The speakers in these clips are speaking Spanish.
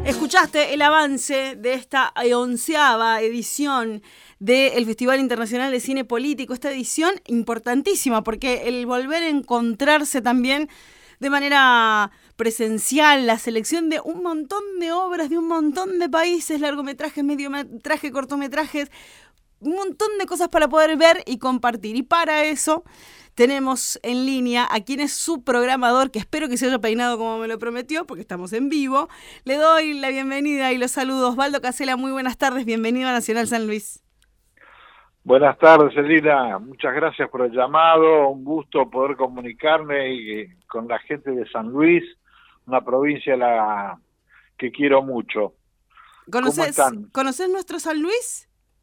Escuchaste el avance de esta 11ª edición del Festival Internacional de Cine Político, esta edición importantísima porque el volver a encontrarse también de manera presencial, la selección de un montón de obras de un montón de países, largometrajes, mediometrajes, cortometrajes, un montón de cosas para poder ver y compartir. Y para eso tenemos en línea a quien es su programador, que espero que se haya peinado como me lo prometió, porque estamos en vivo. Le doy la bienvenida y los saludos. Osvaldo Casella, muy buenas tardes, bienvenido a Nacional San Luis. Buenas tardes, Elina. Muchas gracias por el llamado. Un gusto poder comunicarme con la gente de San Luis, una provincia que quiero mucho. ¿Conoces nuestro San Luis?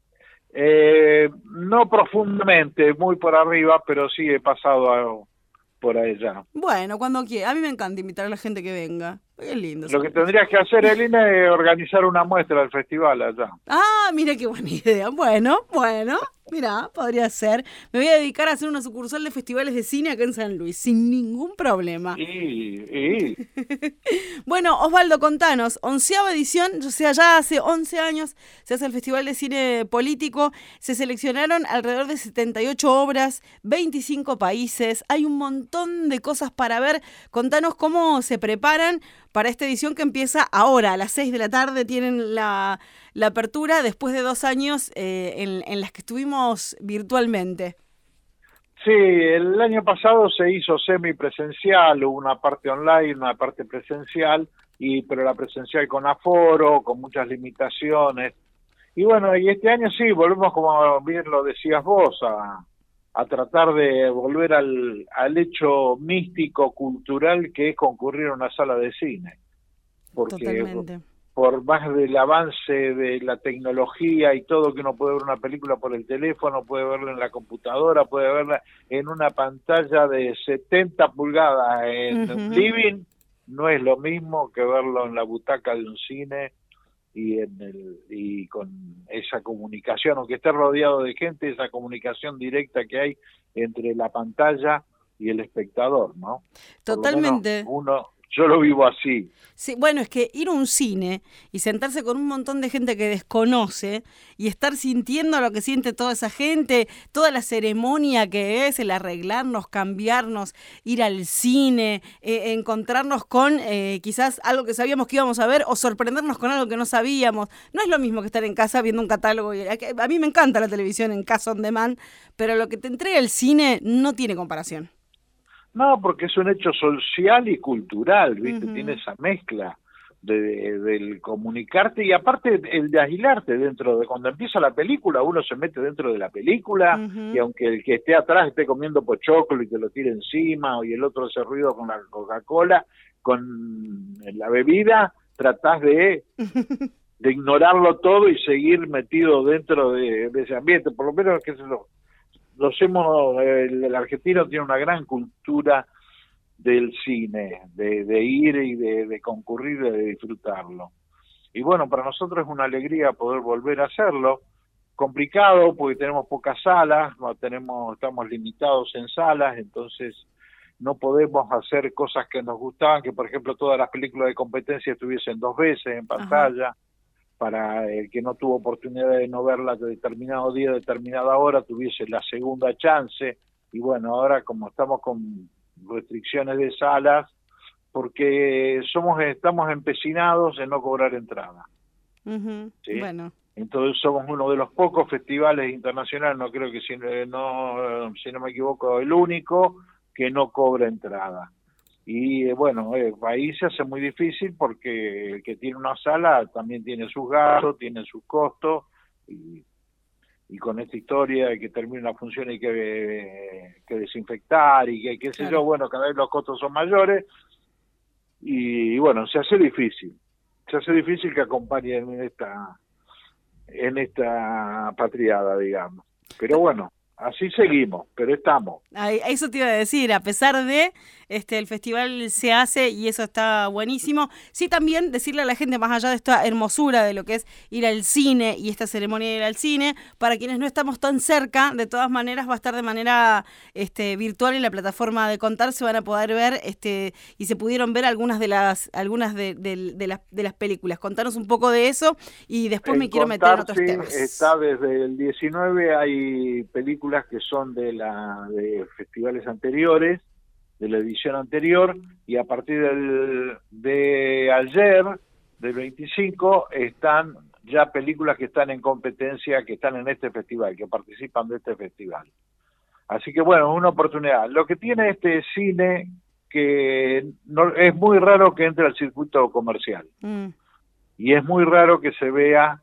No profundamente, muy por arriba, pero sí he pasado por allá. Bueno, cuando quiera. A mí me encanta invitar a la gente que venga. Es lindo. Lo que tendrías que hacer, Elina, es organizar una muestra del festival allá. Ah, mira qué buena idea. Bueno, mira, podría ser. Me voy a dedicar a hacer una sucursal de festivales de cine acá en San Luis, sin ningún problema. Bueno, Osvaldo, contanos, 11ª edición, o sea, ya hace 11 años se hace el Festival de Cine Político, se seleccionaron alrededor de 78 obras, 25 países, hay un montón de cosas para ver. Contanos cómo se preparan para esta edición que empieza ahora, a las 6 de la tarde, tienen la apertura después de 2 años en las que estuvimos virtualmente. Sí, el año pasado se hizo semipresencial, hubo una parte online, una parte presencial, pero la presencial con aforo, con muchas limitaciones. Y bueno, y este año sí, volvemos, como bien lo decías vos, a tratar de volver al hecho místico, cultural, que es concurrir a una sala de cine. Porque totalmente. Por más del avance de la tecnología y todo, que uno puede ver una película por el teléfono, puede verla en la computadora, puede verla en una pantalla de 70 pulgadas en un living, no es lo mismo que verlo en la butaca de un cine y con esa comunicación, aunque esté rodeado de gente, esa comunicación directa que hay entre la pantalla y el espectador, ¿no? Totalmente. Yo lo vivo así. Sí, bueno, es que ir a un cine y sentarse con un montón de gente que desconoce y estar sintiendo lo que siente toda esa gente, toda la ceremonia que es el arreglarnos, cambiarnos, ir al cine, encontrarnos con quizás algo que sabíamos que íbamos a ver o sorprendernos con algo que no sabíamos. No es lo mismo que estar en casa viendo un catálogo. A mí me encanta la televisión en casa on demand, pero lo que te entrega el cine no tiene comparación. No, porque es un hecho social y cultural, ¿viste? Tiene esa mezcla del comunicarte y aparte el de aislarte dentro de... Cuando empieza la película, uno se mete dentro de la película y aunque el que esté atrás esté comiendo pochoclo y te lo tire encima y el otro hace ruido con la Coca-Cola, con la bebida, tratás de ignorarlo todo y seguir metido dentro de ese ambiente. Por lo menos que el argentino tiene una gran cultura del cine, de ir y de concurrir, de disfrutarlo. Y bueno, para nosotros es una alegría poder volver a hacerlo. Complicado porque tenemos pocas salas, estamos limitados en salas, entonces no podemos hacer cosas que nos gustaban, que por ejemplo todas las películas de competencia estuviesen 2 veces en pantalla. Para el que no tuvo oportunidad de no verla de determinado día, determinada hora, tuviese la segunda chance. Y bueno, ahora como estamos con restricciones de salas, porque estamos empecinados en no cobrar entrada. ¿Sí? Bueno. Entonces somos uno de los pocos festivales internacionales, no creo que si no me equivoco, el único que no cobra entrada. Y bueno, ahí se hace muy difícil porque el que tiene una sala también tiene sus gastos, tiene sus costos, y con esta historia de que termine una función hay que desinfectar y que qué sé yo, bueno, cada vez los costos son mayores y bueno, se hace difícil que acompañen en esta patriada, digamos. Pero bueno, así seguimos, pero estamos. Eso te iba a decir, a pesar de el festival se hace y eso está buenísimo. Sí, también decirle a la gente, más allá de esta hermosura de lo que es ir al cine y esta ceremonia de ir al cine, para quienes no estamos tan cerca, de todas maneras va a estar de manera virtual en la plataforma de Contar, se van a poder ver y se pudieron ver algunas de las películas. Contanos un poco de eso y después me quiero meter en otros temas. Está desde el 19, hay películas que son de festivales anteriores, de la edición anterior, y a partir de ayer, del 25, están ya películas que están en competencia, que están en este festival, que participan de este festival. Así que bueno, una oportunidad. Lo que tiene este cine, que no, es muy raro que entre al circuito comercial, y es muy raro que se vea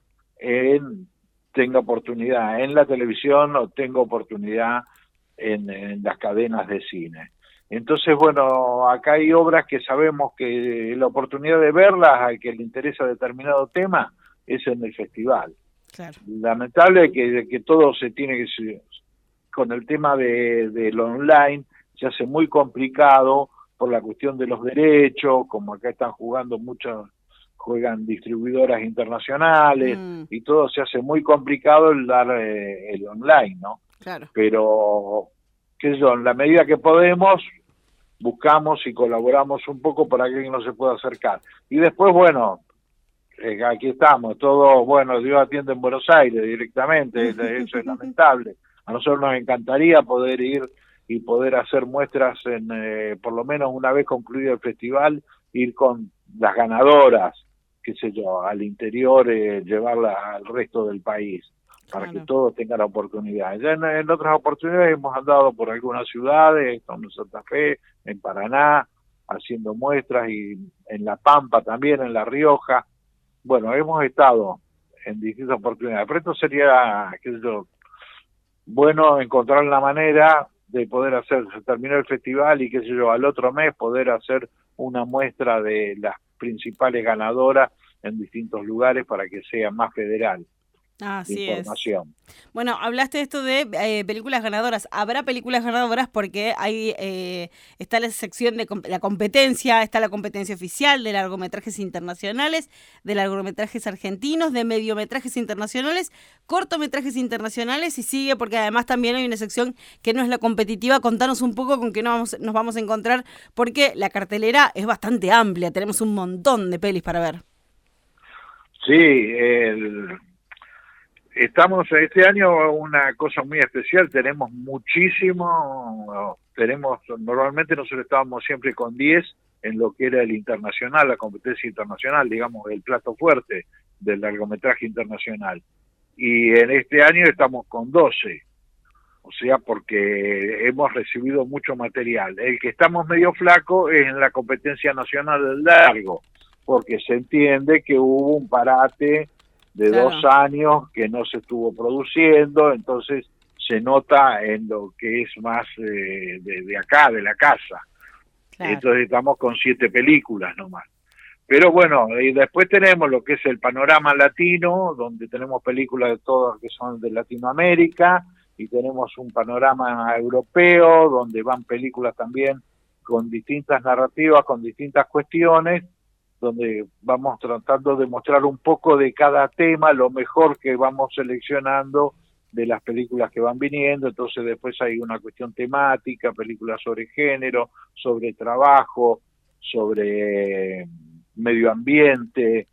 tenga oportunidad en la televisión o tenga oportunidad en las cadenas de cine. Entonces, bueno, acá hay obras que sabemos que la oportunidad de verlas, al que le interesa determinado tema, es en el festival. Claro. Lamentable que todo se tiene que... Con el tema de lo online, se hace muy complicado por la cuestión de los derechos, como acá están jugando juegan distribuidoras internacionales, y todo se hace muy complicado el dar el online, ¿no? Claro. Pero, qué sé yo, en la medida que podemos, buscamos y colaboramos un poco para que alguien no se pueda acercar. Y después, bueno, aquí estamos, todo, bueno, Dios atiende en Buenos Aires directamente, eso es lamentable. A nosotros nos encantaría poder ir y poder hacer muestras por lo menos una vez concluido el festival, ir con las ganadoras, qué sé yo, al interior, llevarla al resto del país, para que todos tengan la oportunidad. Ya en otras oportunidades hemos andado por algunas ciudades, como en Santa Fe, en Paraná, haciendo muestras, y en La Pampa también, en La Rioja. Bueno, hemos estado en distintas oportunidades, pero esto sería, qué sé yo, bueno encontrar la manera de poder se terminó el festival y qué sé yo, al otro mes poder hacer una muestra de las principales ganadoras en distintos lugares para que sea más federal. Así información. Es. Bueno, hablaste de esto de películas ganadoras. ¿Habrá películas ganadoras? Porque hay está la sección de la competencia, está la competencia oficial de largometrajes internacionales, de largometrajes argentinos, de mediometrajes internacionales, cortometrajes internacionales, y sigue porque además también hay una sección que no es la competitiva. Contanos un poco con qué nos vamos a encontrar, porque la cartelera es bastante amplia, tenemos un montón de pelis para ver. Sí, estamos este año una cosa muy especial, tenemos muchísimo, normalmente nosotros estábamos siempre con 10 en lo que era el internacional, la competencia internacional, digamos, el plato fuerte del largometraje internacional. Y en este año estamos con 12, o sea, porque hemos recibido mucho material. El que estamos medio flaco es en la competencia nacional del largo, porque se entiende que hubo un parate de 2 años que no se estuvo produciendo, entonces se nota en lo que es más de acá, de la casa. Claro. Entonces estamos con 7 películas nomás. Pero bueno, y después tenemos lo que es el panorama latino, donde tenemos películas de todas que son de Latinoamérica, y tenemos un panorama europeo, donde van películas también con distintas narrativas, con distintas cuestiones, donde vamos tratando de mostrar un poco de cada tema, lo mejor que vamos seleccionando de las películas que van viniendo. Entonces después hay una cuestión temática, películas sobre género, sobre trabajo, sobre medio ambiente,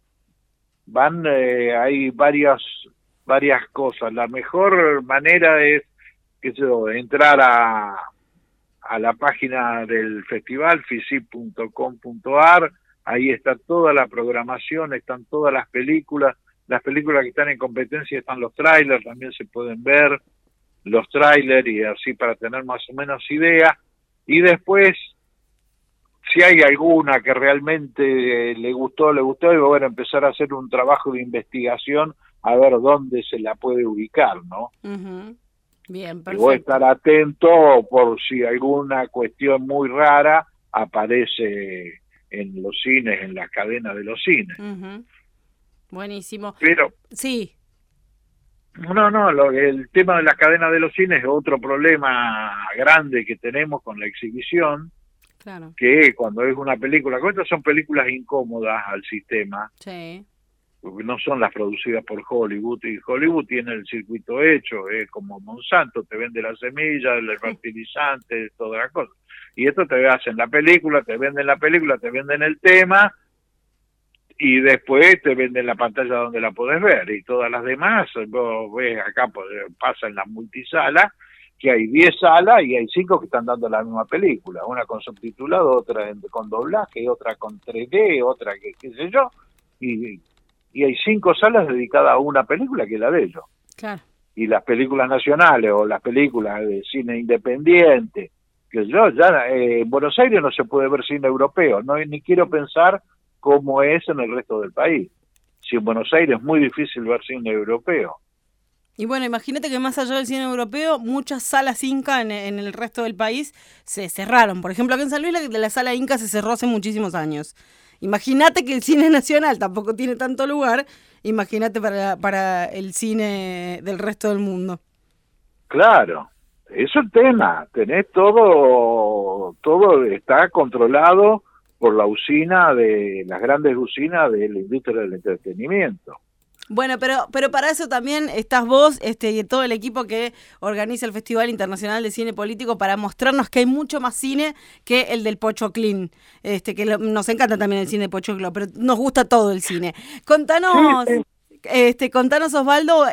hay varias cosas. La mejor manera es entrar a la página del festival, fisip.com.ar. Ahí está toda la programación, están todas las películas que están en competencia, están los trailers, también se pueden ver los trailers, y así para tener más o menos idea. Y después, si hay alguna que realmente le gustó, y bueno, empezar a hacer un trabajo de investigación a ver dónde se la puede ubicar, ¿no? Uh-huh. Bien, perfecto. Y voy a estar atento por si alguna cuestión muy rara aparece en los cines, en la cadena de los cines. Uh-huh. Buenísimo. Pero sí. el tema de las cadenas de los cines es otro problema grande que tenemos con la exhibición, Claro. que cuando es una película, estas son películas incómodas al sistema, Sí. porque no son las producidas por Hollywood, y Hollywood tiene el circuito hecho, como Monsanto, te vende la semilla, el fertilizante, todas las cosas. Y esto te hacen la película, te venden la película, te venden el tema, y después te venden la pantalla donde la podés ver, y todas las demás, vos ves acá, pasa en la multisala, que hay 10 salas y hay 5 que están dando la misma película, una con subtitulado, otra con doblaje, otra con 3D, otra que qué sé yo, y hay 5 salas dedicadas a una película que es la de ellos. Claro. Y las películas nacionales o las películas de cine independiente, que yo ya en Buenos Aires no se puede ver cine europeo, no ni quiero pensar cómo es en el resto del país. Si en Buenos Aires es muy difícil ver cine europeo. Y bueno, imagínate que más allá del cine europeo, muchas salas Inca en el resto del país se cerraron. Por ejemplo, acá en San Luis la sala Inca se cerró hace muchísimos años. Imagínate que el cine nacional tampoco tiene tanto lugar, imagínate para el cine del resto del mundo. Claro, eso es el tema. Tenés todo está controlado por la usina las grandes usinas de la industria del entretenimiento. Bueno, pero para eso también estás vos y todo el equipo que organiza el Festival Internacional de Cine Político para mostrarnos que hay mucho más cine que el del Pochoclín, nos encanta también el cine de Pochoclo, pero nos gusta todo el cine. Contanos, contanos Osvaldo,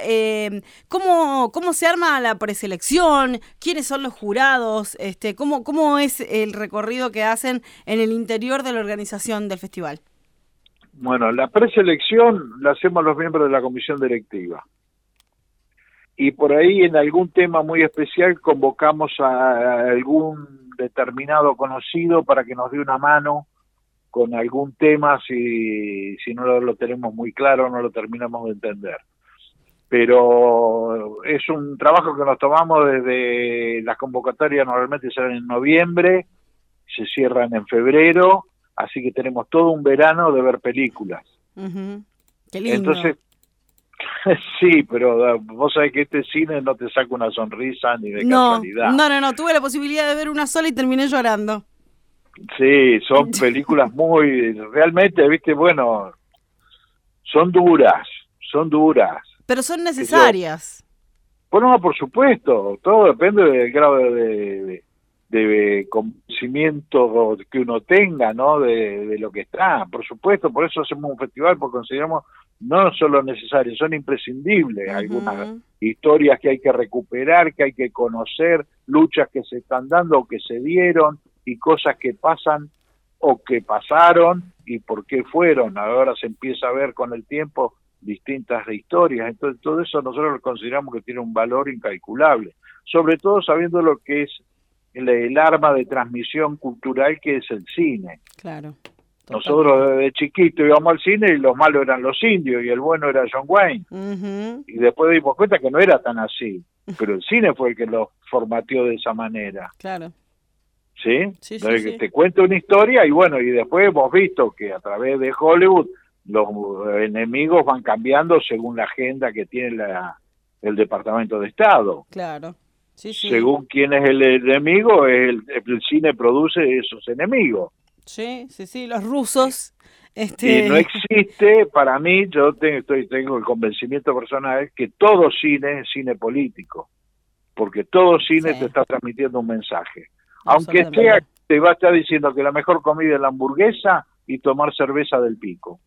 ¿cómo se arma la preselección? ¿Quiénes son los jurados? ¿Cómo es el recorrido que hacen en el interior de la organización del festival? Bueno, la preselección la hacemos los miembros de la comisión directiva. Y por ahí en algún tema muy especial convocamos a algún determinado conocido para que nos dé una mano con algún tema si no lo tenemos muy claro, no lo terminamos de entender. Pero es un trabajo que nos tomamos desde las convocatorias, normalmente salen en noviembre, se cierran en febrero, así que tenemos todo un verano de ver películas. Uh-huh. Qué lindo. Entonces, sí, pero vos sabés que este cine no te saca una sonrisa ni de casualidad. No, tuve la posibilidad de ver una sola y terminé llorando. Sí, son películas realmente, viste, bueno, son duras. Pero son necesarias. Bueno, por supuesto, todo depende del grado de conocimiento que uno tenga, ¿no? De lo que está, por supuesto, por eso hacemos un festival, porque consideramos no solo necesarios, son imprescindibles. Uh-huh. Algunas historias que hay que recuperar, que hay que conocer, luchas que se están dando o que se dieron, y cosas que pasan o que pasaron y por qué fueron. Ahora se empieza a ver con el tiempo distintas historias, entonces todo eso nosotros lo consideramos que tiene un valor incalculable, sobre todo sabiendo lo que es el arma de transmisión cultural que es el cine. Claro. Nosotros desde chiquito íbamos al cine y los malos eran los indios y el bueno era John Wayne. Uh-huh. Y después dimos cuenta que no era tan así, pero el cine fue el que lo formateó de esa manera. Claro. ¿Sí? Sí, te cuento una historia y bueno, y después hemos visto que a través de Hollywood los enemigos van cambiando según la agenda que tiene el Departamento de Estado. Claro. Sí. Según quién es el enemigo, el cine produce esos enemigos. Sí, los rusos. Y no existe, para mí, yo tengo el convencimiento personal que todo cine es cine político, porque todo cine te está transmitiendo un mensaje. Aunque te va a estar diciendo que la mejor comida es la hamburguesa y tomar cerveza del Pico.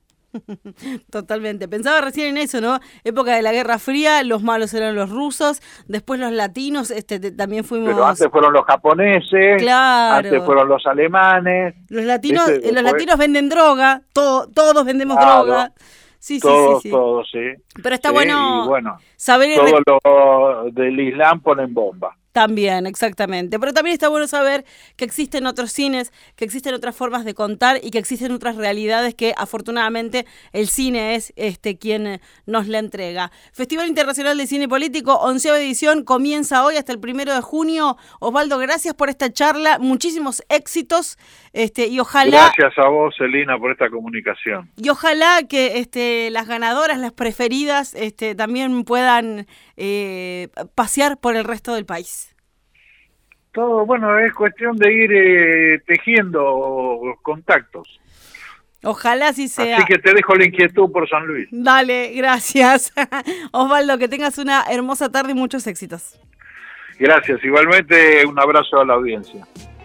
Totalmente. Pensaba recién en eso, ¿no? Época de la Guerra Fría, los malos eran los rusos, después los latinos, también fuimos... Pero antes fueron los japoneses, claro. Antes fueron los alemanes. Los latinos venden droga, todos vendemos droga. Sí. Todos, sí. Pero está bueno y bueno, saber... Todo lo del Islam ponen bomba. También, exactamente. Pero también está bueno saber que existen otros cines, que existen otras formas de contar y que existen otras realidades que afortunadamente el cine es quien nos la entrega. Festival Internacional de Cine Político, 11ª edición, comienza hoy hasta el 1 de junio. Osvaldo, gracias por esta charla, muchísimos éxitos y ojalá... Gracias a vos, Celina, por esta comunicación. Y ojalá que las ganadoras, las preferidas, también puedan pasear por el resto del país. Todo, bueno, es cuestión de ir tejiendo contactos. Ojalá así sea. Así que te dejo la inquietud por San Luis. Dale, gracias. Osvaldo, que tengas una hermosa tarde y muchos éxitos. Gracias, igualmente un abrazo a la audiencia.